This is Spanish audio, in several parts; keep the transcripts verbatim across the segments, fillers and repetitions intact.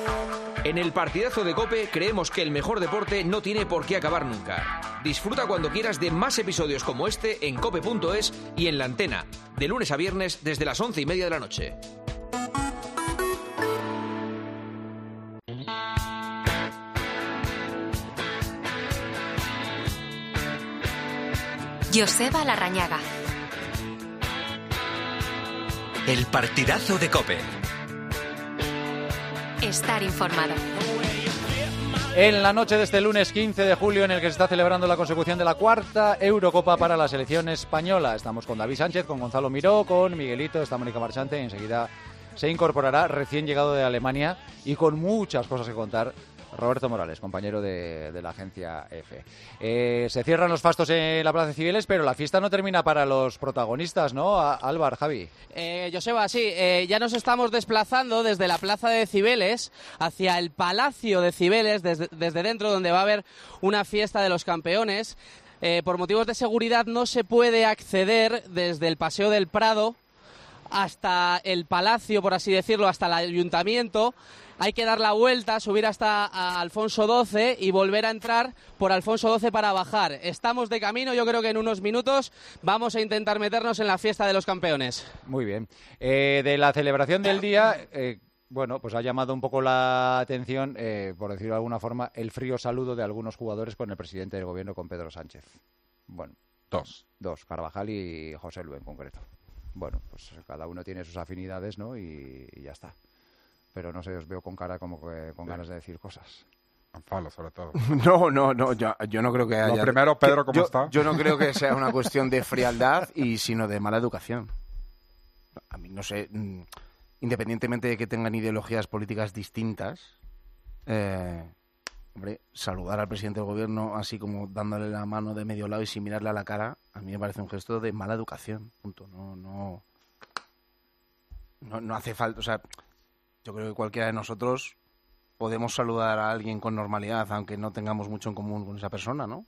En el partidazo de COPE creemos que el mejor deporte no tiene por qué acabar nunca. Disfruta cuando quieras de más episodios como este en cope punto es y en La Antena, de lunes a viernes desde las once y media de la noche. Joseba Larrañaga. El partidazo de COPE. Estar informado. En la noche de este lunes quince de julio, en el que se está celebrando la consecución de la cuarta Eurocopa para la selección española. Estamos con David Sánchez, con Gonzalo Miró, con Miguelito, está Mónica Marchante, y enseguida se incorporará, recién llegado de Alemania, y con muchas cosas que contar, Roberto Morales, compañero de, de la agencia EFE. Eh, se cierran los fastos en la Plaza de Cibeles, pero la fiesta no termina para los protagonistas, ¿no? A, Álvar, Javi. Eh, Joseba, sí, eh, ya nos estamos desplazando desde la Plaza de Cibeles hacia el Palacio de Cibeles, desde, desde dentro, donde va a haber una fiesta de los campeones. Eh, por motivos de seguridad no se puede acceder desde el Paseo del Prado hasta el Palacio, por así decirlo, hasta el Ayuntamiento. Hay que dar la vuelta, subir hasta Alfonso doce y volver a entrar por Alfonso doce para bajar. Estamos de camino, yo creo que en unos minutos vamos a intentar meternos en la fiesta de los campeones. Muy bien. Eh, de la celebración del día, eh, bueno, pues ha llamado un poco la atención, eh, por decirlo de alguna forma, el frío saludo de algunos jugadores con el presidente del gobierno, con Pedro Sánchez. Bueno, dos. Dos, Carvajal y José Lu en concreto. Bueno, pues cada uno tiene sus afinidades, ¿no? Y, y ya está. Pero no sé, os veo con cara como que con ganas de decir cosas. Gonzalo, sobre todo. No, no, no, yo, yo no creo que haya... Lo primero, Pedro, ¿cómo yo, está? Yo no creo que sea una cuestión de frialdad, y sino de mala educación. A mí, no sé, independientemente de que tengan ideologías políticas distintas, eh, hombre, saludar al presidente del gobierno así como dándole la mano de medio lado y sin mirarle a la cara, a mí me parece un gesto de mala educación, punto. No, no, no, no hace falta, o sea... Yo creo que cualquiera de nosotros podemos saludar a alguien con normalidad, aunque no tengamos mucho en común con esa persona, ¿no?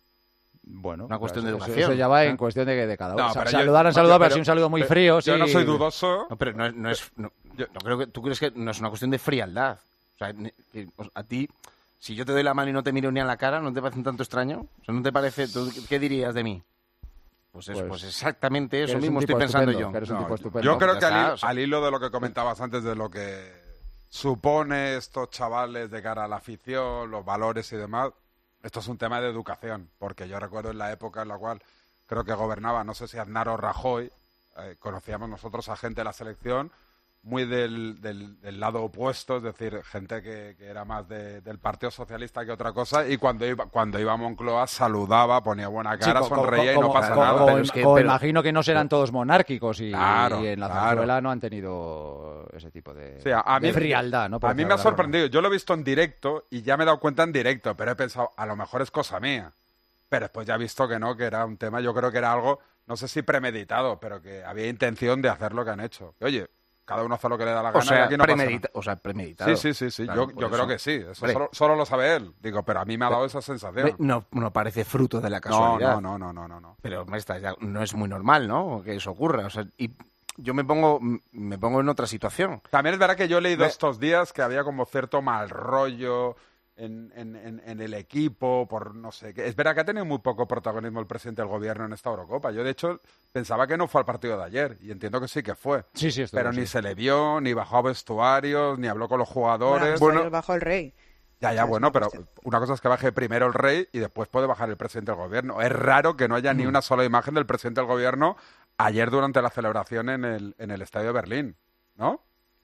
Bueno, una cuestión eso, de educación. Eso ya va en ¿eh? cuestión de, de cada uno. No, o sea, pero saludar yo, han saludado, pero, pero, pero sí un saludo muy frío. Yo sí. no soy dudoso. No, pero no, no es... No, yo, no creo que, ¿tú crees que no es una cuestión de frialdad? O sea, que, a ti, si yo te doy la mano y no te miro ni a la cara, ¿no te parece un tanto extraño? O sea, ¿no te parece... Tú, ¿qué dirías de mí? Pues, es, Pues, pues exactamente eso eres mismo un estoy tipo pensando estupendo, yo. que eres un No, tipo estupendo. yo creo que al, está, hilo- o sea- al hilo de lo que comentabas antes, de lo que supone estos chavales de cara a la afición, los valores y demás, esto es un tema de educación, porque yo recuerdo en la época en la cual creo que gobernaba, no sé si Aznar o Rajoy, eh, conocíamos nosotros a gente de la selección muy del, del, del lado opuesto, es decir, gente que, que era más de, del Partido Socialista que otra cosa, y cuando iba, cuando iba a Moncloa saludaba, ponía buena cara, Sí, co- co- sonreía co- y no co- pasa co- nada. co- Pero es que- co- pero- imagino que no serán todos monárquicos y, Claro, y en la claro. zarzuela no han tenido ese tipo de, Sí, a, a de mí, frialdad, ¿no? Por A mí decirlo me ha de alguna sorprendido. Yo lo he visto en directo y ya me he dado cuenta en directo, pero he pensado, a lo mejor es cosa mía. Pero después ya he visto que no, que era un tema, yo creo que era algo, no sé si premeditado, pero que había intención de hacer lo que han hecho. Y, oye, cada uno hace lo que le da la gana O sea, y aquí no pasa premedita- nada. o sea, premeditado. Sí, sí, sí, sí. Claro, yo por yo creo eso. que sí. Eso Hombre. solo, solo lo sabe él. Digo, pero a mí me ha dado esa sensación. No, no parece fruto de la No, casualidad. no, no, no, no, no, no. Pero hombre, está, ya no es muy normal, ¿no? Que eso ocurra. O sea, y yo me pongo, me pongo en otra situación. También es verdad que yo he leído Ve- estos días que había como cierto mal rollo en, en, en, en el equipo, por no sé qué. Es verdad que ha tenido muy poco protagonismo el presidente del gobierno en esta Eurocopa. Yo, de hecho, pensaba que no fue al partido de ayer, y entiendo que sí que fue. Sí, sí, esto Pero sí. ni se le vio, ni bajó a vestuarios, ni habló con los jugadores. Bueno, bajó el rey. Ya, ya, Es bueno, una pero cuestión. una cosa es que baje primero el rey y después puede bajar el presidente del gobierno. Es raro que no haya ni una sola imagen del presidente del gobierno ayer durante la celebración en el, en el estadio de Berlín, ¿no?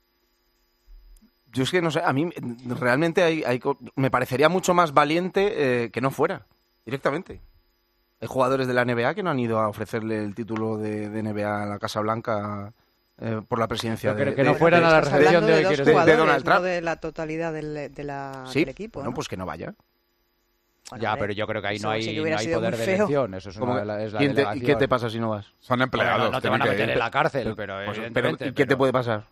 Yo es que no sé, a mí realmente hay, hay co- me parecería mucho más valiente eh, que no fuera, directamente. Hay jugadores de la N B A que no han ido a ofrecerle el título de, de N B A a la Casa Blanca eh, por la presidencia Pero que- de, que no de- fueran de- a la Estás recepción hablando de hoy, de dos quieres de- de jugadores, Donald Trump. no de la totalidad del, de la, Sí, del equipo. bueno, ¿no? pues que no vaya. Bueno, Ya, hombre, pero yo creo que ahí eso no hay, sí que no hubiera hay sido poder muy de feo. elección. Eso es, ¿Cómo una, que- la- es la ¿Quién te- ¿Y delegación. qué te pasa si no vas? Son Bueno, empleados. no, no te van a tienen que meter ir. en la cárcel, pero Pues, pero, evidentemente. ¿y qué te pero- puede pasar?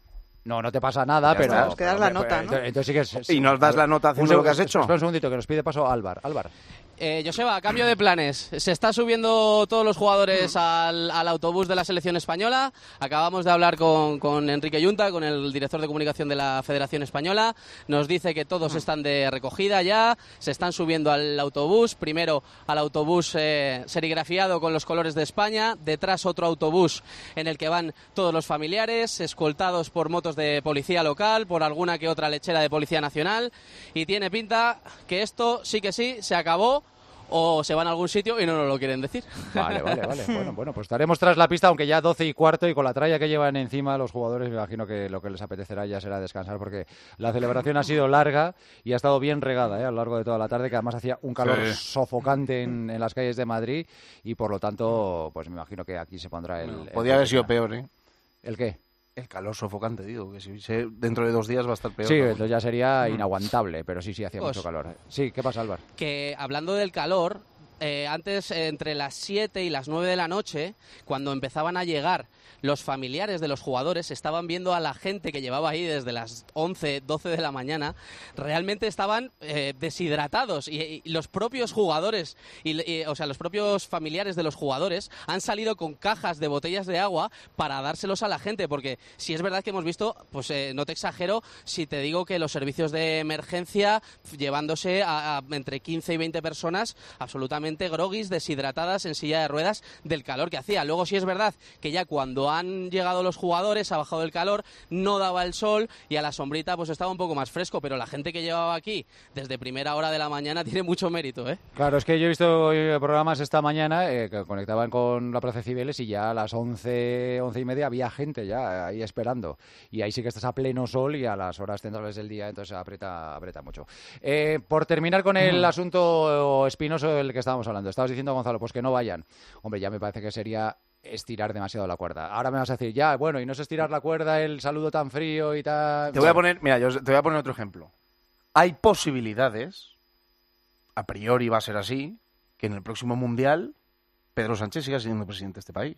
No, no te pasa nada, Ya pero... está. Nos quedas la nota, ¿no? Entonces, entonces sí que es- ¿Y nos das la nota haciendo Un lo que has seg- hecho? Espera un segundito, que nos pide paso Álvar. Álvar. Eh, Joseba, a cambio de planes, se está subiendo todos los jugadores al, al autobús de la selección española. Acabamos de hablar con, con Enrique Yunta, con el director de comunicación de la Federación Española. Nos dice que todos están de recogida ya, se están subiendo al autobús. Primero al autobús eh, serigrafiado con los colores de España, detrás otro autobús en el que van todos los familiares, escoltados por motos de policía local, por alguna que otra lechera de Policía Nacional. Y tiene pinta que esto sí que sí, se acabó. O se van a algún sitio y no nos lo quieren decir. Vale, vale, vale. Bueno, bueno, pues estaremos tras la pista, aunque ya doce y cuarto y con la tralla que llevan encima los jugadores, me imagino que lo que les apetecerá ya será descansar, porque la celebración ha sido larga y ha estado bien regada, ¿eh? A lo largo de toda la tarde, que además hacía un calor Sí. sofocante en, en las calles de Madrid y por lo tanto, pues me imagino que aquí se pondrá el... el Podía haber sido toque final. peor, ¿eh? ¿El qué? El calor sofocante, digo, que si se- dentro de dos días va a estar peor. Sí, ¿no? entonces ya sería inaguantable, pero sí, sí, hacía Pues- mucho calor. Sí, ¿qué pasa, Álvaro? Que hablando del calor, eh, antes eh, entre las siete y las nueve de la noche, cuando empezaban a llegar los familiares de los jugadores, estaban viendo a la gente que llevaba ahí desde las once, doce de la mañana, realmente estaban eh, deshidratados y, y los propios jugadores, y, y, o sea, los propios familiares de los jugadores han salido con cajas de botellas de agua para dárselos a la gente, porque si es verdad que hemos visto, pues eh, no te exagero si te digo que los servicios de emergencia llevándose a, a entre quince y veinte personas absolutamente groguis, deshidratadas en silla de ruedas del calor que hacía. Luego sí es verdad que ya cuando han llegado los jugadores ha bajado el calor, no daba el sol y a la sombrita pues estaba un poco más fresco, pero la gente que llevaba aquí desde primera hora de la mañana tiene mucho mérito, ¿eh? Claro, es que yo he visto eh, programas esta mañana eh, que conectaban con la Plaza de Cibeles y ya a las once, once y media había gente ya ahí esperando. Y ahí sí que estás a pleno sol y a las horas centrales del día, entonces aprieta, aprieta mucho. Eh, por terminar con el asunto espinoso del que estábamos hablando, estabas diciendo, Gonzalo, pues que no vayan. Hombre, ya me parece que sería estirar demasiado la cuerda. Ahora me vas a decir, ya, bueno, y no es estirar la cuerda, el saludo tan frío y tal... Te voy a poner, mira, yo te voy a poner otro ejemplo. Hay posibilidades, a priori va a ser así, que en el próximo Mundial Pedro Sánchez siga siendo presidente de este país.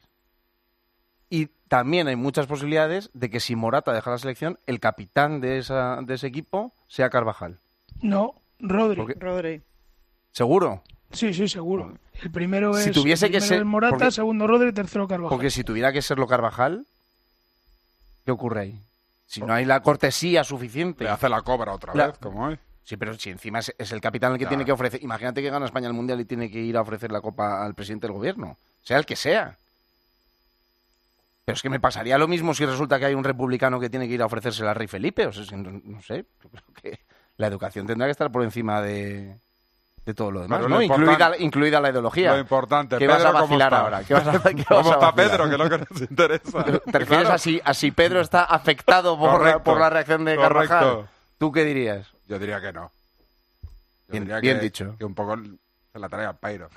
Y también hay muchas posibilidades de que si Morata deja la selección, el capitán de, esa, de ese equipo sea Carvajal. No, Rodri. ¿Por qué? Rodri. ¿Seguro? Sí, sí, seguro. El primero Si es, tuviese el que primero ser- es Morata, porque- segundo Rodri, tercero Carvajal. Porque si tuviera que serlo Carvajal, ¿qué ocurre ahí? Si no hay la cortesía suficiente. Le hace la cobra otra La- vez, como hoy. Sí, pero si encima es, es el capitán el que Claro. tiene que ofrecer. Imagínate que gana España el Mundial y tiene que ir a ofrecer la copa al presidente del gobierno, sea el que sea. Pero es que me pasaría lo mismo si resulta que hay un republicano que tiene que ir a ofrecérsela al rey Felipe. O sea, si no, no sé, yo creo que la educación tendrá que estar por encima de, de todo lo demás, Pero ¿no? lo Incluida, importante- incluida la ideología. Lo importante, ¿Qué Pedro, vas a ¿cómo vacilar está? ahora? ¿Qué vas a, qué vas ¿Cómo a está vacilar? Pedro? Que es lo que nos interesa. ¿Te refieres Claro. a, si, a si Pedro está afectado por, Correcto, por la reacción de Carvajal? correcto. ¿Tú qué dirías? Yo diría que no. Yo Bien- diría bien que, dicho. Que un poco se la trae al pairo.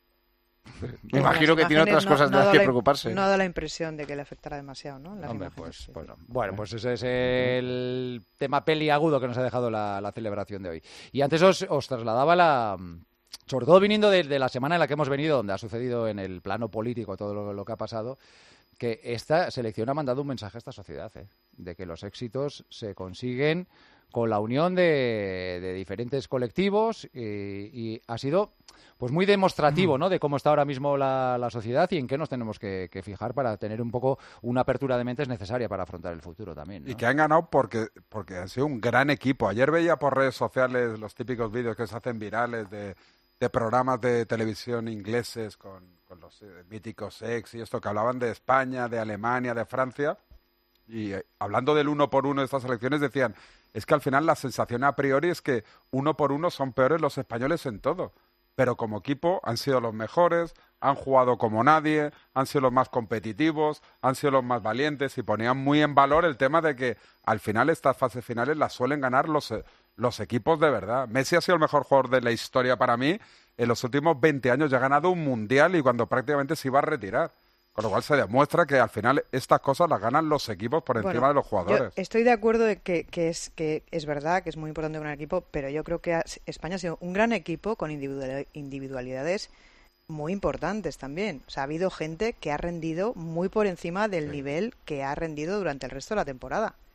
Me imagino que tiene otras no- cosas de no las da que la- preocuparse. No da la impresión de que le afectará demasiado, ¿no? Las Hombre, imágenes, pues, sí. pues no. Bueno, pues ese es el tema peliagudo que nos ha dejado la, la celebración de hoy. Y antes os, os trasladaba la... Sobre todo viniendo de, de la semana en la que hemos venido, donde ha sucedido en el plano político todo lo, lo que ha pasado, que esta selección ha mandado un mensaje a esta sociedad, ¿eh? De que los éxitos se consiguen con la unión de, de diferentes colectivos y, y ha sido pues muy demostrativo, ¿no? De cómo está ahora mismo la, la sociedad y en qué nos tenemos que, que fijar para tener un poco una apertura de mentes necesaria para afrontar el futuro también, ¿no? Y que han ganado porque, porque han sido un gran equipo. Ayer veía por redes sociales los típicos vídeos que se hacen virales de, de programas de televisión ingleses con, con los eh, míticos ex y esto, que hablaban de España, de Alemania, de Francia. Y eh, hablando del uno por uno de estas elecciones decían, es que al final la sensación a priori es que uno por uno son peores los españoles en todo. Pero como equipo han sido los mejores, han jugado como nadie, han sido los más competitivos, han sido los más valientes y ponían muy en valor el tema de que al final estas fases finales las suelen ganar los, eh, los equipos de verdad. Messi ha sido el mejor jugador de la historia para mí. En los últimos veinte años ya ha ganado un mundial y cuando prácticamente se iba a retirar. Con lo cual se demuestra que al final estas cosas las ganan los equipos por encima Bueno, de los jugadores. Yo estoy de acuerdo de que, que, es, que es verdad que es muy importante un gran equipo, pero yo creo que ha- España ha sido un gran equipo con individual- individualidades muy importantes también. O sea, ha habido gente que ha rendido muy por encima del Sí. nivel que ha rendido durante el resto de la temporada.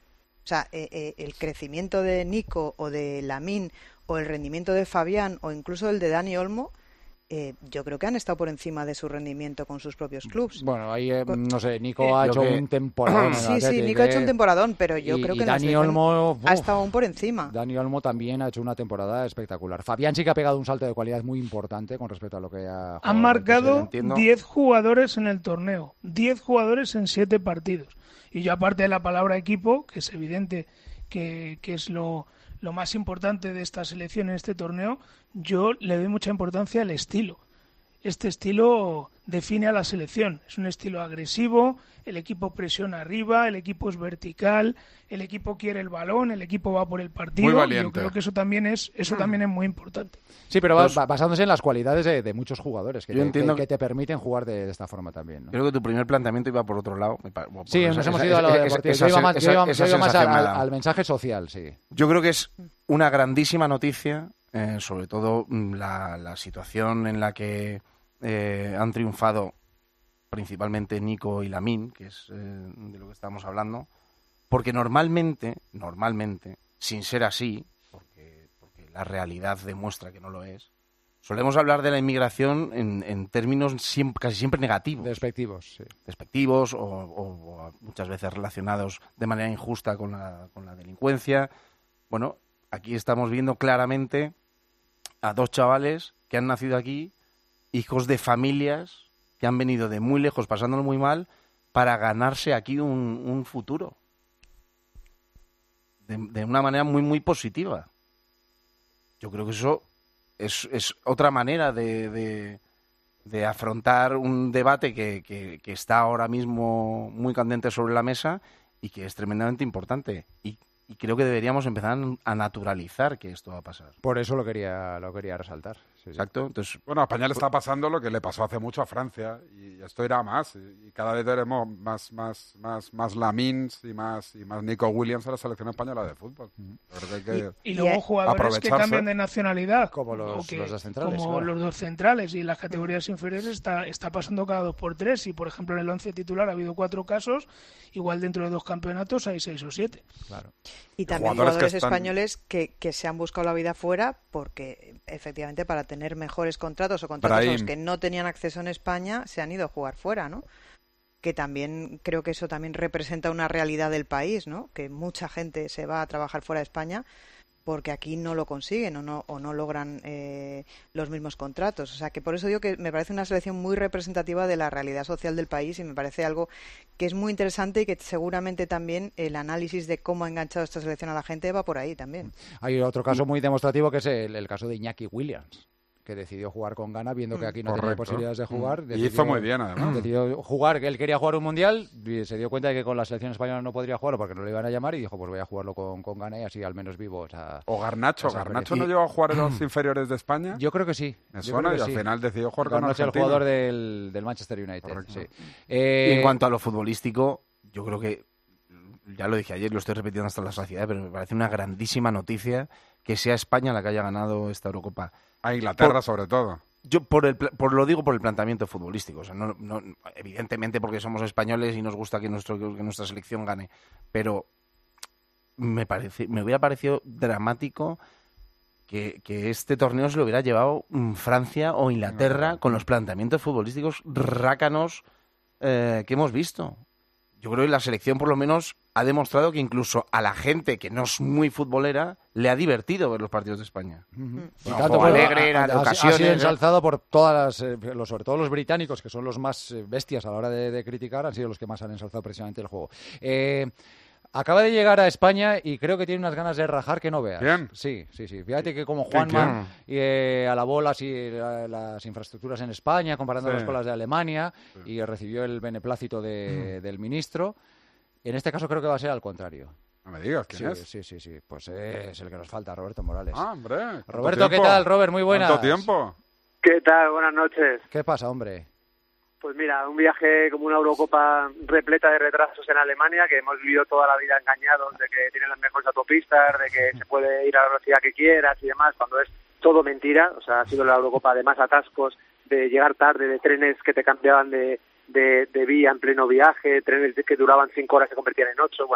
O sea, eh, eh, el crecimiento de Nico o de Lamine o el rendimiento de Fabián o incluso el de Dani Olmo, eh, yo creo que han estado por encima de su rendimiento con sus propios clubs. Bueno, ahí, eh, Con- no sé, Nico Eh, ha lo hecho que- un temporadón. en el Sí, sí, Athletic, Nico ha hecho eh, un temporadón, pero yo y- creo y que en la Dani selección Olmo, ha uf. estado aún por encima. Dani Olmo también ha hecho una temporada espectacular. Fabián sí que ha pegado un salto de calidad muy importante con respecto a lo que ha jugado Han en el marcado P S G. entiendo. diez jugadores en el torneo, diez jugadores en siete partidos. Y yo, aparte de la palabra equipo, que es evidente que, que es lo, lo más importante de esta selección en este torneo, yo le doy mucha importancia al estilo. Este estilo define a la selección. Es un estilo agresivo, el equipo presiona arriba, el equipo es vertical, el equipo quiere el balón, el equipo va por el partido. Muy Yo valiente. creo que eso también es, eso también es muy importante. Sí, pero va- Dos- va- basándose en las cualidades de, de muchos jugadores que Yo te, entiendo que- que- que te permiten jugar de, de esta forma también, ¿no? Creo que tu primer planteamiento iba por otro lado. me pa- por Sí, esa- nos hemos esa- ido a lo esa- deportivo. esa- Yo iba más, yo esa- iba- esa yo iba más sensación al, me ha dado. al mensaje social, sí. Yo creo que es una grandísima noticia, eh, sobre todo mm, la, la situación en la que eh, han triunfado principalmente Nico y Lamine, que es eh, de lo que estamos hablando, porque normalmente, normalmente, sin ser así, porque, porque la realidad demuestra que no lo es, solemos hablar de la inmigración en, en términos siempre, casi siempre negativos. Despectivos, sí. despectivos o, o- o muchas veces relacionados de manera injusta con la, con la delincuencia. Bueno, aquí estamos viendo claramente a dos chavales que han nacido aquí, hijos de familias que han venido de muy lejos, pasándolo muy mal, para ganarse aquí un, un futuro. De, de una manera muy, muy positiva. Yo creo que eso es, es otra manera de, de, de afrontar un debate que, que, que está ahora mismo muy candente sobre la mesa y que es tremendamente importante. Y, y creo que deberíamos empezar a naturalizar que esto va a pasar. Por eso lo quería, lo quería resaltar. Sí, sí. Exacto. Entonces, Bueno, a España le está pasando lo que le pasó hace mucho a Francia y esto irá a más y, y cada vez veremos más más más más Lamins y más y más Nico Williams en la selección española de fútbol. Yo creo que hay que- Y luego Y- jugadores que aprovecharse. cambian de nacionalidad, Como los- o que- los dos centrales, como claro. los dos centrales, y en las categorías inferiores está, está pasando cada dos por tres. Y por ejemplo en el once titular ha habido cuatro casos, igual dentro de dos campeonatos hay seis o siete. Claro. Y también Jugadores jugadores, que están- españoles que, que se han buscado la vida fuera porque efectivamente para tener mejores contratos o contratos a los Brahim. que no tenían acceso en España se han ido a jugar fuera, ¿no? Que también creo que eso también representa una realidad del país, ¿no? Que mucha gente se va a trabajar fuera de España porque aquí no lo consiguen o no, o no logran eh, los mismos contratos. O sea, que por eso digo que me parece una selección muy representativa de la realidad social del país y me parece algo que es muy interesante y que seguramente también el análisis de cómo ha enganchado esta selección a la gente va por ahí también. Hay otro caso muy demostrativo que es el, el caso de Iñaki Williams, que decidió jugar con Ghana viendo que aquí no tenía Correcto. posibilidades de jugar. Y decidió- hizo muy bien, además. Decidió jugar, que él quería jugar un mundial, y se dio cuenta de que con la selección española no podría jugarlo porque no le iban a llamar y dijo, pues voy a jugarlo con, con Ghana y así al menos vivo. O sea, O Garnacho, Esa Garnacho y- no llegó a jugar en los inferiores de España. yo creo que sí. Me yo suena creo y que al sí. final decidió jugar con Garnacho, el Argentina. jugador del, del Manchester United. Correcto. Sí. y Eh, en cuanto a lo futbolístico, yo creo que, ya lo dije ayer, lo estoy repitiendo hasta la saciedad, pero me parece una grandísima noticia que sea España la que haya ganado esta Eurocopa. A Inglaterra Por- sobre todo. Yo por el pla- por lo digo por el planteamiento futbolístico, o sea, no, no- evidentemente porque somos españoles y nos gusta que nuestro que nuestra selección gane, pero me parece me hubiera parecido dramático que, que este torneo se lo hubiera llevado mm, Francia o Inglaterra con los planteamientos futbolísticos rácanos eh, que hemos visto. Yo creo que la selección por lo menos ha demostrado que incluso a la gente que no es muy futbolera le ha divertido ver los partidos de España. Ujú. Y No, tanto juego por- alegre, era de ha- ha- ocasiones, Ha sido ¿eh? ensalzado por todas las, eh, los, sobre todo los británicos, que son los más eh, bestias a la hora de, de criticar, han sido los que más han ensalzado precisamente el juego. Eh, acaba de llegar a España y creo que tiene unas ganas de rajar que no veas. Bien. Sí, sí, sí. Fíjate que como ¿Quién, Juanma eh, alabó las, y, la- las infraestructuras en España, comparándolas Sí. con las de Alemania, y recibió el beneplácito de- del ministro. En este caso creo que va a ser al contrario. No me digas quién Sí, es. sí, sí, sí. Pues es el que nos falta, Roberto Morales. Ah, hombre. ¿cuánto Roberto, ¿qué tiempo? tal? Robert, muy buenas. ¿Cuánto tiempo? ¿Qué tal? Buenas noches. ¿Qué pasa, hombre? Pues mira, un viaje como una Eurocopa repleta de retrasos en Alemania, que hemos vivido toda la vida engañados de que tienen las mejores autopistas, de que se puede ir a la velocidad que quieras y demás, cuando es todo mentira. O sea, ha sido la Eurocopa de más atascos, de llegar tarde, de trenes que te cambiaban de, de, de vía en pleno viaje, trenes que duraban cinco horas se convertían en ocho. Bueno,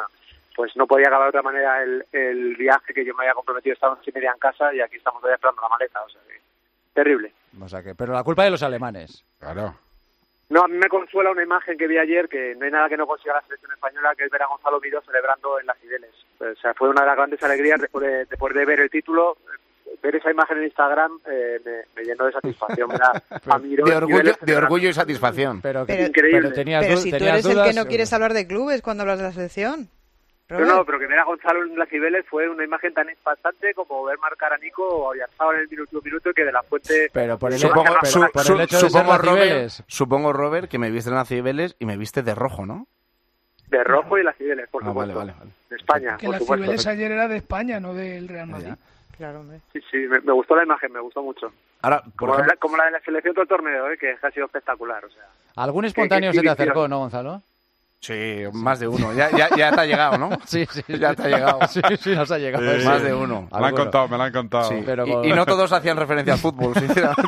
pues no podía acabar de otra manera el, el viaje que yo me había comprometido esta noche y media en casa y aquí estamos todavía esperando la maleta, o sea, que, terrible. O sea que, pero la culpa de los alemanes. Claro. No, a mí me consuela una imagen que vi ayer, que no hay nada que no consiga la selección española, que es ver a Gonzalo Miró celebrando en las Cibeles. O sea, fue una de las grandes alegrías después de, después de ver el título. Ver esa imagen en Instagram eh, me, me llenó de satisfacción. Era a Miró de, en orgullo, Cibeles de orgullo y satisfacción. Pero, Pero- increíble. pero tenías, Pero du- si tú tenías eres el dudas, que no quieres hablar de clubes cuando hablas de la selección. Pero no, pero que ver a Gonzalo en las Cibeles fue una imagen tan impactante como ver marcar a Nico o a Oyarzabal en el minuto minuto que de la Fuente... Pero por el, Supongo, pero su- por su- el hecho de ser supongo, las Robert, Cibeles. supongo, Robert, que me viste en las Cibeles y me viste de rojo, ¿no? De rojo y las Cibeles, por Ah, supuesto. vale, vale, vale. De España, Que por la supuesto. Cibeles ayer era de España, no del Real Madrid. Claro, hombre. Sí, sí, me, me gustó la imagen, me gustó mucho. Ahora, por Como, ejemplo, la, como la de la selección todo el torneo, ¿eh? Que ha sido espectacular, o sea... ¿Algún espontáneo que se te sí, acercó, sí. no, Gonzalo? sí, más de uno. Ya, ya, ya te ha llegado, ¿no? Sí, sí. Ya te ha llegado. Sí, sí, nos ha llegado. Sí, eso. Más de uno. Me la han Alguno. contado, me la han contado. Sí. Pero y, con- y no todos hacían referencia al fútbol, sinceramente.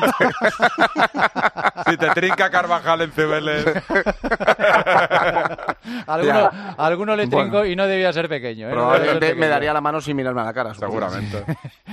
Si te trinca Carvajal en Cibeles. alguno, alguno le trincó Bueno. y no debía ser pequeño. ¿eh? No debía ser Probablemente me pequeño. daría la mano sin mirarme a la cara. supongo. Seguramente.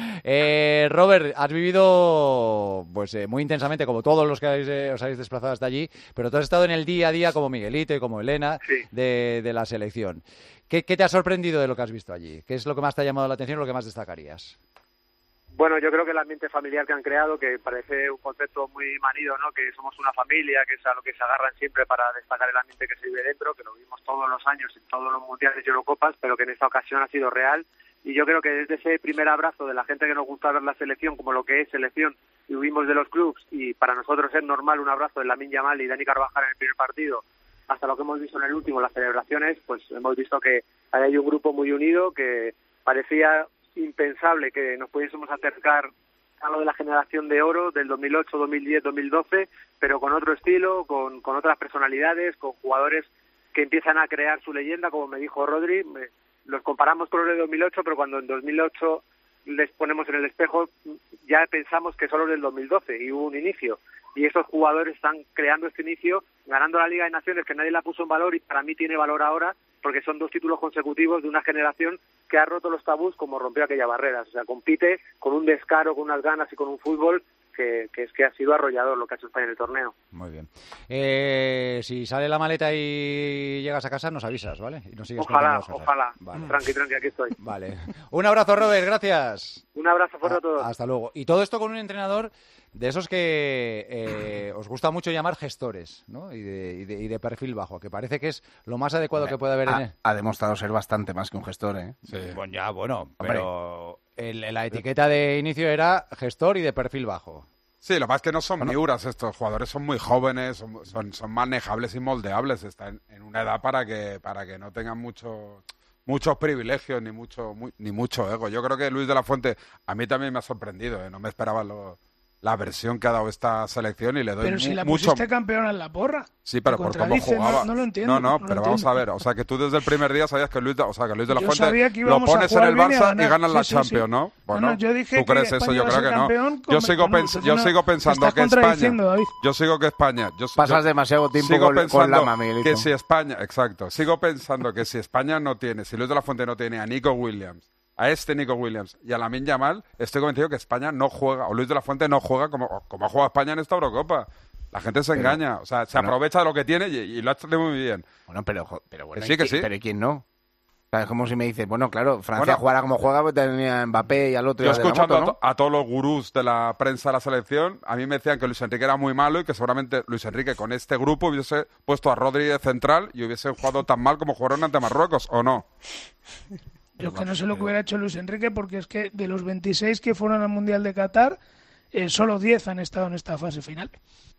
Eh, Robert, has vivido pues eh, muy intensamente, como todos los que habéis, eh, os habéis desplazado hasta allí, pero tú has estado en el día a día como Miguelito y como Elena Sí. de, de la selección. ¿Qué, ¿Qué te ha sorprendido de lo que has visto allí? ¿Qué es lo que más te ha llamado la atención y lo que más destacarías? Bueno, yo creo que el ambiente familiar que han creado, que parece un concepto muy manido, ¿no? Que somos una familia, que es a lo que se agarran siempre para destacar el ambiente que se vive dentro, que lo vimos todos los años en todos los mundiales y Eurocopas, pero que en esta ocasión ha sido real. Y yo creo que desde ese primer abrazo de la gente que nos gusta ver la selección como lo que es selección y huimos de los clubs, y para nosotros es normal un abrazo de Lamine Yamal y Dani Carvajal en el primer partido, hasta lo que hemos visto en el último, las celebraciones, pues hemos visto que hay un grupo muy unido, que parecía impensable que nos pudiésemos acercar a lo de la generación de oro del dos mil ocho, dos mil diez, dos mil doce, pero con otro estilo, con, con otras personalidades, con jugadores que empiezan a crear su leyenda, como me dijo Rodri. Me, los comparamos con los de dos mil ocho, pero cuando en dos mil ocho les ponemos en el espejo, ya pensamos que son los del dos mil doce y hubo un inicio. Y estos jugadores están creando este inicio, ganando la Liga de Naciones, que nadie la puso en valor y para mí tiene valor ahora, porque son dos títulos consecutivos de una generación que ha roto los tabús como rompió aquella barrera. O sea, compite con un descaro, con unas ganas y con un fútbol que, que es que ha sido arrollador lo que ha hecho España en el torneo. Muy bien. Eh, si sale la maleta y llegas a casa, nos avisas, ¿vale? Y nos sigues Ojalá, contando cosas. ojalá. Vale. Tranqui, tranqui, aquí estoy. Vale. Un abrazo, Robert, gracias. Un abrazo fuerte a todos. Hasta luego. Y todo esto con un entrenador de esos que eh, os gusta mucho llamar gestores, ¿no? Y de, y, de, y de perfil bajo, que parece que es lo más adecuado que puede haber en él. Ha, ha demostrado ser bastante más que un gestor, ¿eh? Sí. Bueno, ya, bueno, Hombre. pero el- la etiqueta de inicio era gestor y de perfil bajo. Sí, lo que pasa es que no son miuras estos jugadores, son muy jóvenes, son, son, son manejables y moldeables, están en una edad para que para que no tengan mucho, muchos privilegios ni mucho muy- ni mucho ego. Yo creo que Luis de la Fuente a mí también me ha sorprendido, ¿eh? No me esperaba lo- la versión que ha dado esta selección y le doy Pero mu- si la mucho... pusiste campeona en la porra. Sí, pero Te por cómo contradice, jugaba. No, no lo entiendo. No, no, lo pero vamos entiendo. a ver. O sea, que tú desde el primer día sabías que Luis de, o sea, que Luis de la Yo Fuente sabía que lo íbamos a pones en jugar el bien y a Barça y ganar. ganas la Sí, sí, Champions, sí. ¿no? Bueno, No, no, yo dije ¿tú que crees eso? España Yo iba a creo ser que no. campeón Yo con- sigo, con- pens- con yo una- sigo me pensando estás que España... contradiciendo, David. Yo sigo que España... Yo, Pasas yo- demasiado tiempo sigo con, con pensando Lama, Miguelito. que si España... Exacto. Sigo pensando que si España no tiene, si Luis de la Fuente no tiene a Nico Williams, a este Nico Williams y a Lamine Yamal, estoy convencido que España no juega, o Luis de la Fuente no juega como, como ha jugado España en esta Eurocopa. La gente se Pero- engaña, o sea, se bueno. aprovecha de lo que tiene y, y lo ha hecho muy bien. Bueno, pero, jo- pero bueno, Que sí, ¿y que qui- sí. Pero ¿y quién no? O sea, es como si me dices, bueno, claro, Francia Bueno. jugara como juega, pues tenía a Mbappé y al otro Yo y al de la escuchando moto, a, to- a todos los gurús de la prensa de la selección, a mí me decían que Luis Enrique era muy malo y que seguramente Luis Enrique con este grupo hubiese puesto a Rodri de central y hubiese jugado tan mal como jugaron ante Marruecos, ¿o no? Yo es que no sé lo que hubiera hecho Luis Enrique, porque es que de los veintiséis que fueron al Mundial de Qatar, eh, solo diez han estado en esta fase final.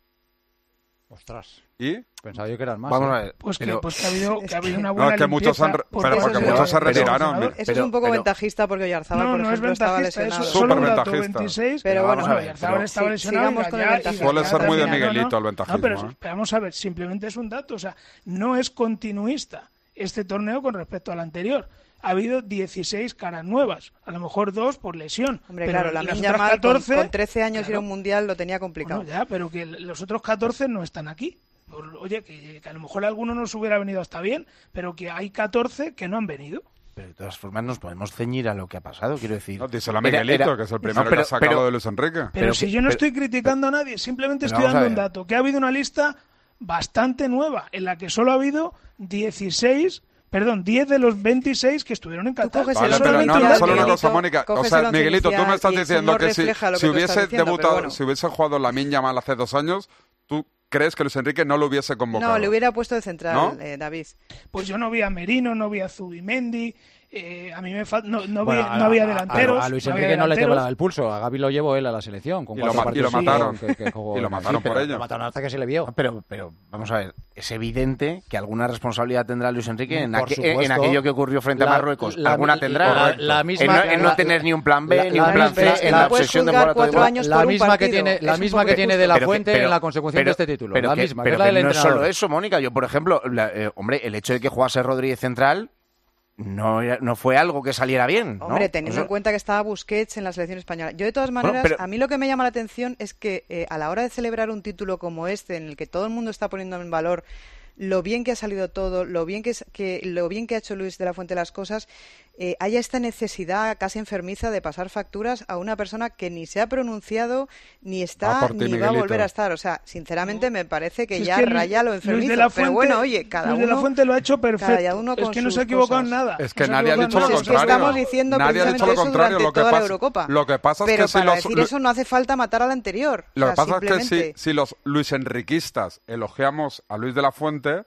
Ostras. ¿Y? Pensaba yo que eran más. Vamos ¿eh? a ver. Pues que, pero- pues que ha habido, que ha habido una No, buena es que muchos limpieza han re- por pero parte porque del muchos se seleccionador. retiraron. Eso es Pero- un poco pero- ventajista porque Oyarzabal, No, por no es ejemplo, estaba ventajista, eso lesionado. es solo un dato, Superventajista. veintiséis, Pero pero bueno, bueno, a ver, Oyarzabal pero- estaba sí, lesionado sigamos y con el Gallá- y ventajismo. Suele Gallá ser muy de también, no, no. Miguelito el ventajismo, No, pero ¿eh? vamos a ver, simplemente es un dato, o sea, no es continuista este torneo con respecto al anterior. Ha habido dieciséis caras nuevas, a lo mejor dos por lesión. Hombre, pero claro, las Lamine otras Yamal con, catorce, con trece años ir a claro, un mundial lo tenía complicado. bueno, ya, pero que los otros catorce no están aquí. Por- Oye, que, que a lo mejor alguno nos hubiera venido hasta bien, pero que hay catorce que no han venido. Pero de todas formas nos podemos ceñir a lo que ha pasado, quiero decir. No, díselo a Miguelito, era, era... que es el primero no, pero, que ha sacado pero, de Luis Enrique. Pero, pero si que, yo no pero, estoy criticando a nadie, simplemente estoy dando un dato, que ha habido una lista bastante nueva, en la que solo ha habido dieciséis... Perdón, diez de los veintiséis que estuvieron en Qatar. Vale, pero no, no, solo una cosa, Mónica. O sea, Miguelito, tú me estás diciendo que si, si hubiese diciendo, debutado, bueno. si hubiese jugado Lamine Yamal hace dos años, tú crees que Luis Enrique no lo hubiese convocado. No, le hubiera puesto de central, ¿no? eh, David. Pues yo no vi a Merino, no vi a Zubimendi. Eh, a mí me falta no, no, bueno, vi, a, no había delanteros. A, a Luis Enrique no, no le temblaba el pulso, a Gavi lo llevó él a la selección con y, lo, y lo mataron que, que jugó, y lo mataron sí, por ello. Lo mataron hasta que se le vio. Pero, pero vamos a ver, es evidente que alguna responsabilidad tendrá Luis Enrique en, aqu en aquello que ocurrió frente la, a Marruecos. La, alguna tendrá. La, la misma, en, no, en no tener ni un plan B, la, ni un plan C, en la obsesión de cuatro años la misma que tiene, la misma que tiene de la Fuente en la consecución de este título. Pero la misma, pero que es la del no es entrenador. solo eso, Mónica. Yo, por ejemplo, hombre, el hecho de que jugase Rodríguez central No, no fue algo que saliera bien, ¿no? Hombre, teniendo Eso... en cuenta que estaba Busquets en la selección española. Yo, de todas maneras, bueno, pero... a mí lo que me llama la atención es que eh, a la hora de celebrar un título como este, en el que todo el mundo está poniendo en valor lo bien que ha salido todo, lo bien que, que, lo bien que ha hecho Luis de la Fuente las cosas, eh, haya esta necesidad casi enfermiza de pasar facturas a una persona que ni se ha pronunciado, ni está, ti, ni Miguelito. va a volver a estar. O sea, sinceramente no. me parece que si ya es que raya lo enfermizo. Luis de la Fuente, pero bueno, oye, cada Luis uno... de la Fuente lo ha hecho perfecto. Uno es que no se ha equivocado en nada. Es que no nadie ha dicho lo pues contrario. Es que estamos diciendo nadie ha dicho lo contrario. Eso lo, que toda pasa, la Eurocopa. lo que pasa es pero que para si los... decir eso no hace falta matar al anterior. Lo o que sea, pasa simplemente... es que si, si los Luis Enriquistas elogiamos a Luis de la Fuente,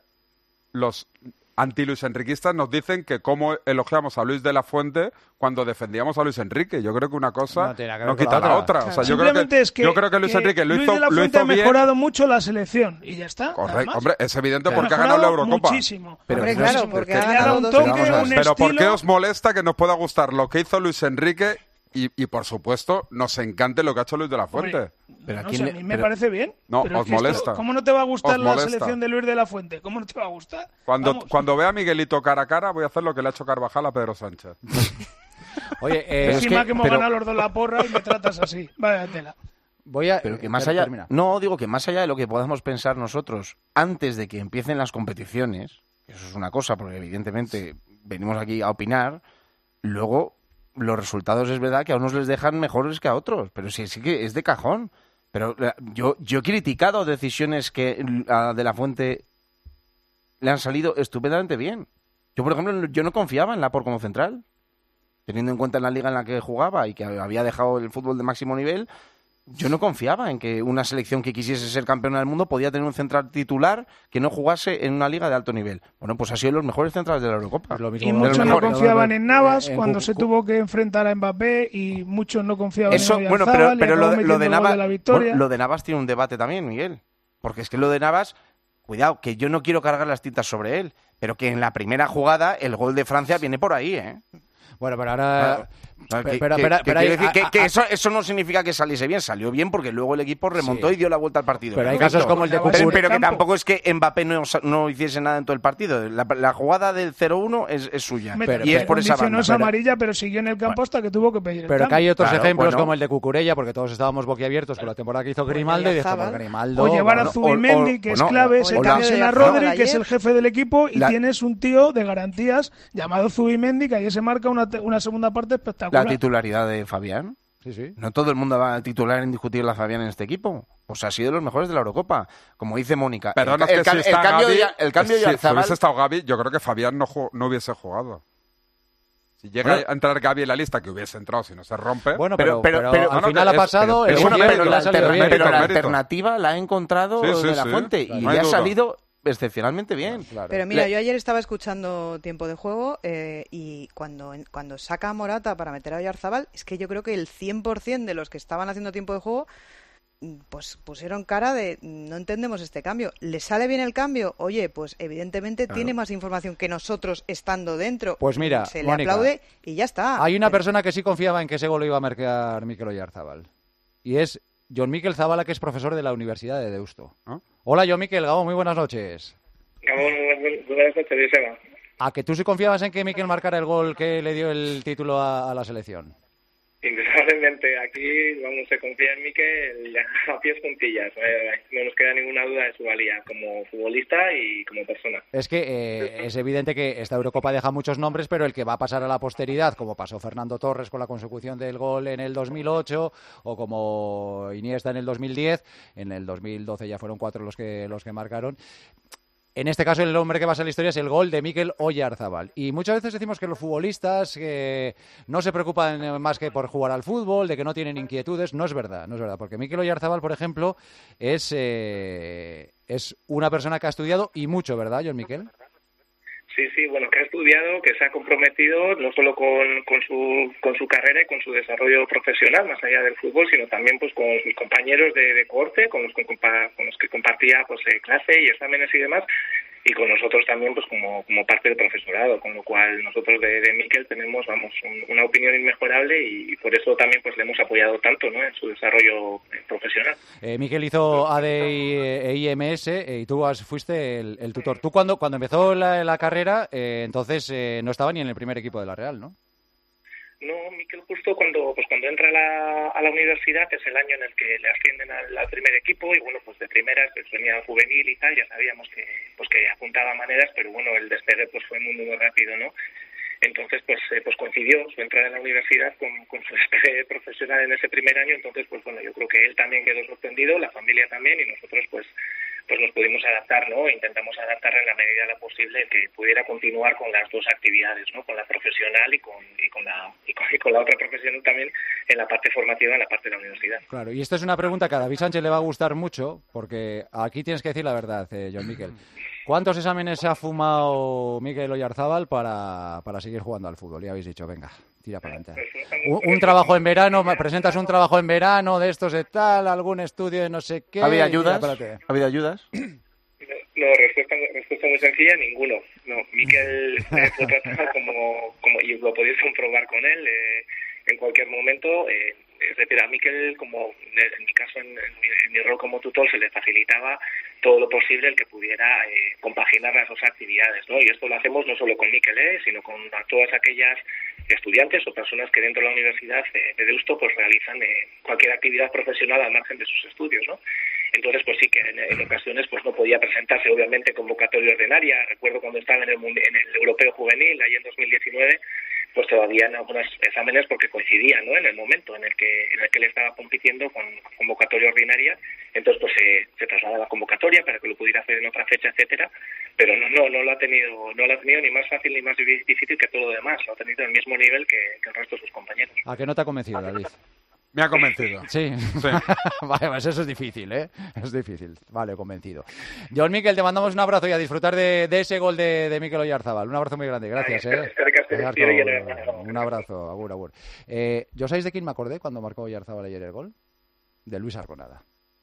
los anti-Luis Enriquistas nos dicen que cómo elogiamos a Luis de la Fuente cuando defendíamos a Luis Enrique. Yo creo que una cosa no, no quita la otra. Claro. O sea, yo, Simplemente creo que, es que, yo creo que Luis que Enrique lo Luis hizo, de la lo Fuente hizo ha bien. mejorado mucho la selección y ya está. Correcto, hombre, es evidente que porque ha ha ganado la Eurocopa. Muchísimo. Pero, hombre, claro, claro, porque ha ganado un dos toque, pero, un pero estilo... ¿por qué os molesta que nos pueda gustar lo que hizo Luis Enrique y, y por supuesto, nos encante lo que ha hecho Luis de la Fuente? Hombre, pero no aquí sé, a mí me pero... parece bien. No, pero os es que molesta. Esto, ¿cómo no te va a gustar os la molesta. selección de Luis de la Fuente? ¿Cómo no te va a gustar? Cuando, Vamos. cuando vea a Miguelito cara a cara, voy a hacer lo que le ha hecho Carvajal a Pedro Sánchez. Oye, eh, encima es que, que hemos pero... ganado los dos la porra y me tratas así. Vaya tela. Voy a... Pero que más allá... Termina. No, digo que más allá de lo que podamos pensar nosotros, antes de que empiecen las competiciones, eso es una cosa, porque evidentemente venimos aquí a opinar, luego los resultados es verdad que a unos les dejan mejores que a otros, pero sí, sí que es de cajón. Pero yo, yo he criticado decisiones que a De la Fuente le han salido estupendamente bien. Yo, por ejemplo, yo no confiaba en Laporte como central, teniendo en cuenta en la liga en la que jugaba y que había dejado el fútbol de máximo nivel. Yo no confiaba en que una selección que quisiese ser campeona del mundo podía tener un central titular que no jugase en una liga de alto nivel. Bueno, pues ha sido los mejores centrales de la Eurocopa. Lo mismo, y muchos no mejores. confiaban en Navas en, cuando en, se tuvo que enfrentar a Mbappé y muchos no confiaban eso, en bueno, Oyarzabal pero, pero lo, y lo de Navas, de la victoria. Bueno, lo de Navas tiene un debate también, Miguel. Porque es que lo de Navas, cuidado, que yo no quiero cargar las tintas sobre él, pero que en la primera jugada el gol de Francia viene por ahí, ¿eh? Bueno, pero ahora... Pero, que, pero, que, pero, que, pero hay, decir, a, que, a, que eso, eso no significa que saliese bien, salió bien porque luego el equipo remontó sí. y dio la vuelta al partido. Pero hay Perfecto. casos como el de Pero, Cucur... pero que tampoco es que Mbappé no, no hiciese nada en todo el partido. La, la jugada del cero uno es, es suya. Pero, y es por esa banda. No es amarilla, pero siguió en el campo bueno, hasta que tuvo que pedir el Pero cambio. que hay otros claro, ejemplos bueno. como el de Cucurella, porque todos estábamos boquiabiertos con la temporada que hizo Grimaldo y dijimos Grimaldo... O llevar a Zubimendi, que es clave, se tensiona a Rodri, que es el jefe del equipo, y la, tienes un tío de garantías llamado Zubimendi, que ahí se marca una, una segunda parte espectacular. La titularidad de Fabián. Sí, sí. No todo el mundo va a titular indiscutible a Fabián en este equipo. Pues ha sido de los mejores de la Eurocopa. Como dice Mónica. Perdona, el, es que el, si el, está cambio Gavi, de, el cambio si, de Oyarzabal... Si hubiese estado Gavi, yo creo que Fabián no, no hubiese jugado. Si llega bueno, a entrar Gavi en la lista, que hubiese entrado si no se rompe. Bueno, pero, pero, pero, pero al no, final ha pasado... Es, el bueno, bien, pero, la, alterna bien, pero la mérito. alternativa la ha encontrado sí, sí, de la sí. Fuente. Claro, y no le ha duda. salido excepcionalmente bien. Claro. Pero mira, yo ayer estaba escuchando Tiempo de Juego eh, y cuando, cuando saca a Morata para meter a Oyarzabal, es que yo creo que el cien por ciento de los que estaban haciendo Tiempo de Juego pues pusieron cara de no entendemos este cambio. ¿Le sale bien el cambio? Oye, pues evidentemente claro. tiene más información que nosotros estando dentro. Pues mira, se le Mónica, aplaude y ya está. Hay una persona que sí confiaba en que ese gol lo iba a marcar Mikel Oyarzabal y es John Mikel Zabala, que es profesor de la Universidad de Deusto. ¿No? Hola, John Mikel, Gabón, muy buenas noches. Gabón, buenas noches, Joseba. ¿A que tú sí confiabas en que Mikel marcara el gol que le dio el título a, a la selección? Indudablemente, aquí vamos se confía en Mikel a pies juntillas. Eh, no nos queda ninguna duda de su valía como futbolista y como persona. Es que eh, es evidente que esta Eurocopa deja muchos nombres, pero el que va a pasar a la posteridad, como pasó Fernando Torres con la consecución del gol en el dos mil ocho, o como Iniesta en el dos mil diez, en el dos mil doce ya fueron cuatro los que los que marcaron. En este caso, el nombre que va a ser la historia es el gol de Mikel Oyarzabal. Y muchas veces decimos que los futbolistas que no se preocupan más que por jugar al fútbol, de que no tienen inquietudes. No es verdad, no es verdad. Porque Mikel Oyarzabal, por ejemplo, es, eh, es una persona que ha estudiado y mucho, ¿verdad, Jon Mikel? Sí, sí, bueno, que ha estudiado, que se ha comprometido no solo con, con su con su carrera y con su desarrollo profesional, más allá del fútbol, sino también pues con sus compañeros de, de cohorte, con los, que, con los que compartía pues eh, clase y exámenes y demás, y con nosotros también pues como, como parte del profesorado, con lo cual nosotros de, de Mikel tenemos vamos un, una opinión inmejorable y, y por eso también pues le hemos apoyado tanto, ¿no?, en su desarrollo profesional. Eh, Mikel hizo A D e I M S eh, y tú has, fuiste el, el tutor. Tú cuando, cuando empezó la, la carrera, eh, entonces eh, no estaba ni en el primer equipo de la Real, ¿no? No, Mikel justo cuando pues cuando entra a la, a la universidad es el año en el que le ascienden al, al primer equipo y bueno, pues de primeras pues venía juvenil y tal, ya sabíamos que pues que apuntaba maneras, pero bueno, el despegue pues fue muy muy rápido, ¿no? Entonces pues eh, pues coincidió su entrada en la universidad con, con su despegue profesional en ese primer año, entonces pues bueno, yo creo que él también quedó sorprendido, la familia también y nosotros pues pues nos pudimos adaptar, ¿no? Intentamos adaptar en la medida de lo posible que pudiera continuar con las dos actividades, ¿no? Con la profesional y con y con la y con, y con la otra profesional también en la parte formativa, en la parte de la universidad. Claro, y esta es una pregunta que a David Sánchez le va a gustar mucho, porque aquí tienes que decir la verdad, eh, Jon Mikel. ¿Cuántos exámenes se ha fumado Mikel Oyarzabal para, para seguir jugando al fútbol? Y habéis dicho, venga, tira para adelante. Un, un trabajo en verano, presentas un trabajo en verano de estos de tal, algún estudio de no sé qué. ¿Había ayudas? ¿Ha habido ayudas? No, respuesta, respuesta muy sencilla, ninguno. No, Mikel eh, fue tratado como, como, y lo podéis comprobar con él, eh, en cualquier momento. Eh, es decir, a Mikel, como en mi caso, en, en, mi, en mi rol como tutor, se le facilitaba todo lo posible el que pudiera eh, compaginar las dos actividades, ¿no? Y esto lo hacemos no solo con Mikel, eh, sino con todas aquellas estudiantes o personas que dentro de la Universidad eh, de Deusto pues realizan eh, cualquier actividad profesional al margen de sus estudios, ¿no? Entonces, pues sí que en, en ocasiones pues no podía presentarse, obviamente, convocatoria ordinaria. Recuerdo cuando estaba en el, en el Europeo Juvenil, ahí en dos mil diecinueve, pues todavía en algunos exámenes porque coincidían, ¿no?, en el momento en el que en el que él estaba compitiendo con convocatoria ordinaria. Entonces, pues se, se traslada la convocatoria para que lo pudiera hacer en otra fecha, etcétera. Pero no, no, no lo ha tenido, no lo ha tenido ni más fácil ni más difícil que todo lo demás. Lo ha tenido al mismo nivel que, que el resto de sus compañeros. ¿A qué no te ha convencido, David? Me ha convencido. Sí. sí. Vale, pues eso es difícil, ¿eh? Es difícil. Vale, convencido. Jon Mikel, te mandamos un abrazo y a disfrutar de, de ese gol de, de Mikel Oyarzabal. Un abrazo muy grande. Gracias, ¿eh? Un abrazo. Agur, agur. Eh, ¿Yo sabéis de quién me acordé cuando marcó Oyarzabal ayer el gol? De Luis Arconada.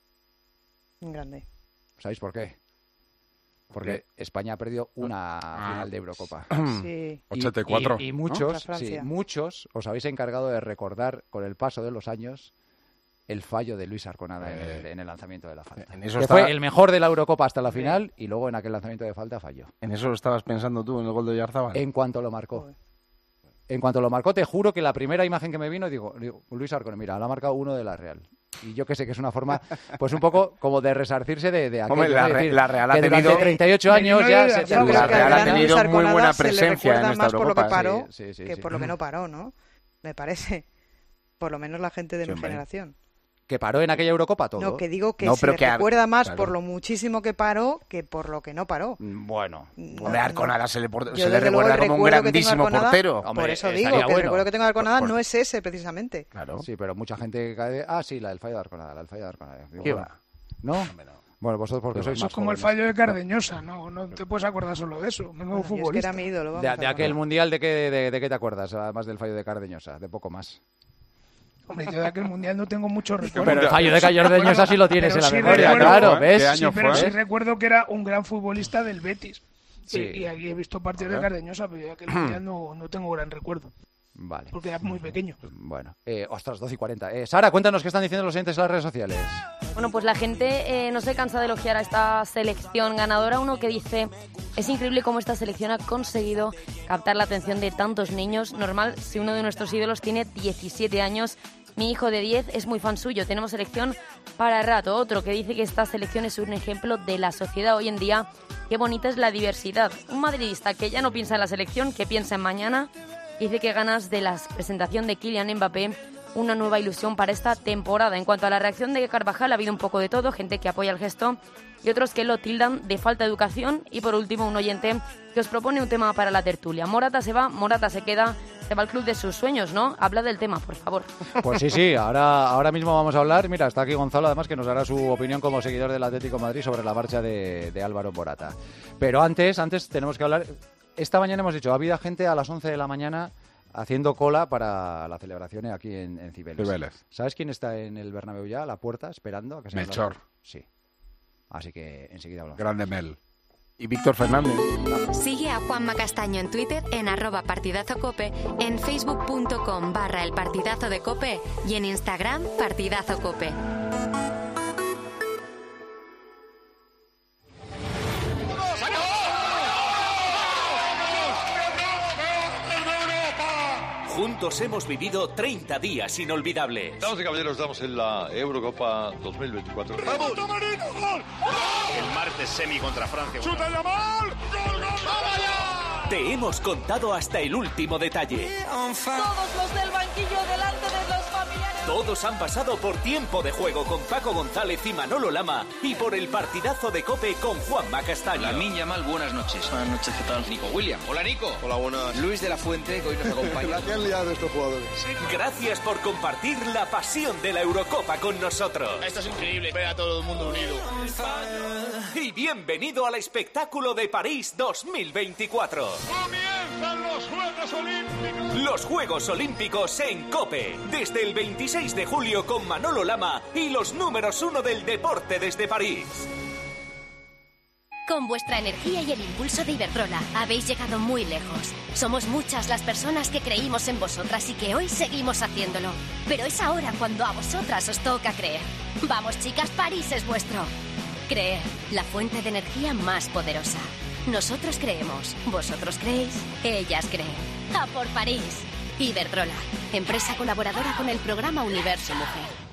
Grande. ¿Sabéis por qué? Porque España ha perdido una ah. final de Eurocopa. Sí. ochenta y cuatro. Y, y, y muchos, ¿no? sí, muchos os habéis encargado de recordar con el paso de los años el fallo de Luis Arconada eh. en, el, en el lanzamiento de la falta. En eso que estaba... fue el mejor de la Eurocopa hasta la final sí. y luego en aquel lanzamiento de falta falló. ¿En eso lo estabas pensando tú, en el gol de Oyarzabal? En cuanto lo marcó. Joder. En cuanto lo marcó, te juro que la primera imagen que me vino, digo, digo Luis Arconada, mira, lo ha marcado uno de la Real. Y yo que sé que es una forma, pues un poco como de resarcirse de, de aquello. Hombre, la, decir, la Real ha tenido treinta y ocho años ya se, se la Real ha tenido muy buena presencia en esta más Eurocopa. Por lo que paró sí, sí, sí, que sí. por lo que no paró, ¿no? Me parece. Por lo menos la gente de sí, mi hombre. generación. ¿Que paró en aquella Eurocopa todo? No, que digo que no, se que recuerda más claro. por lo muchísimo que paró que por lo que no paró. Bueno, no, hombre, Arconada no. se le, por... Yo se le recuerda como un grandísimo Arconada, portero. Hombre, por eso eh, digo que bueno. el recuerdo que tengo de Arconada por, por... no es ese precisamente. Claro. Sí, pero mucha gente cae... Ah, sí, la del fallo de Arconada, la del fallo de Arconada. Digo, ¿Qué bueno. va? ¿No? Hombre, no. Bueno, vosotros porque sois eso más es como jóvenes. el fallo de Cardeñosa, no, no te puedes acordar solo de eso. Me bueno, futbolista. Es que era mi ídolo. Vamos de, a de aquel mundial, ¿de qué, de, de qué te acuerdas? Además del fallo de Cardeñosa, de poco más. Hombre, yo de aquel mundial no tengo mucho recuerdo. Pero el fallo de Cardeñosa sí lo tienes en la sí memoria, recuerdo, claro, ¿ves? ¿Qué año sí, pero fue? sí recuerdo que era un gran futbolista del Betis. Sí. Y, y aquí he visto partidos de Cardeñosa, pero yo de aquel mundial no, no tengo gran recuerdo. Vale. Porque era muy pequeño. Bueno, eh, ostras, doce y cuarenta. Eh, Sara, cuéntanos qué están diciendo los oyentes en las redes sociales. Bueno, pues la gente eh, no se cansa de elogiar a esta selección ganadora. Uno que dice, es increíble cómo esta selección ha conseguido captar la atención de tantos niños. Normal, si uno de nuestros ídolos tiene diecisiete años, mi hijo de diez es muy fan suyo. Tenemos selección para rato. Otro que dice que esta selección es un ejemplo de la sociedad hoy en día. Qué bonita es la diversidad. Un madridista que ya no piensa en la selección, que piensa en mañana. Dice que ganas de la presentación de Kylian Mbappé, una nueva ilusión para esta temporada. En cuanto a la reacción de Carvajal, ha habido un poco de todo, gente que apoya el gesto y otros que lo tildan de falta de educación. Y por último, un oyente que os propone un tema para la tertulia. Morata se va, Morata se queda, se va al club de sus sueños, ¿no? Habla del tema, por favor. Pues sí, sí, ahora, ahora mismo vamos a hablar. Mira, está aquí Gonzalo, además, que nos dará su opinión como seguidor del Atlético de Madrid sobre la marcha de, de Álvaro Morata. Pero antes, antes tenemos que hablar... Esta mañana hemos dicho, ha habido gente a las once de la mañana haciendo cola para la celebración aquí en, en Cibeles. Cibeles. ¿Sabes quién está en el Bernabéu ya, a la puerta, esperando a que se Melchor. Sí. Así que enseguida hablamos. Grande Mel. Y Víctor Fernández. Sigue a Juanma Castaño en Twitter en arroba partidazo cope, en facebook punto com barra el partidazo de cope y en Instagram partidazo cope. Juntos hemos vivido treinta días inolvidables. Damas y caballeros, estamos en la Eurocopa dos mil veinticuatro. ¡Vamos! El martes semi contra Francia. ¡Chuta el mal! ¡Gol, gol, gol! Te hemos contado hasta el último detalle. Todos los del banquillo delante de los familiares. Todos han pasado por Tiempo de Juego con Paco González y Manolo Lama y por el partidazo de COPE con Juanma Castaño. Lamine Yamal, buenas noches. Buenas noches, ¿qué tal? Nico Williams. Hola, Nico. Hola, buenas. Luis de la Fuente, que hoy nos acompaña. La que han liado estos jugadores. Gracias por compartir la pasión de la Eurocopa con nosotros. Esto es increíble, ver a todo el mundo unido. Y bienvenido al espectáculo de París dos mil veinticuatro. ¡Comienzan los Juegos Olímpicos! Los Juegos Olímpicos en COPE. Desde el veintiséis de julio con Manolo Lama y los números uno del deporte desde París. Con vuestra energía y el impulso de Iberdrola habéis llegado muy lejos. Somos muchas las personas que creímos en vosotras y que hoy seguimos haciéndolo. Pero es ahora cuando a vosotras os toca creer. Vamos, chicas, París es vuestro. Creer, la fuente de energía más poderosa. Nosotros creemos, vosotros creéis, ellas creen. ¡A por París! Iberdrola, empresa colaboradora con el programa Universo Mujer.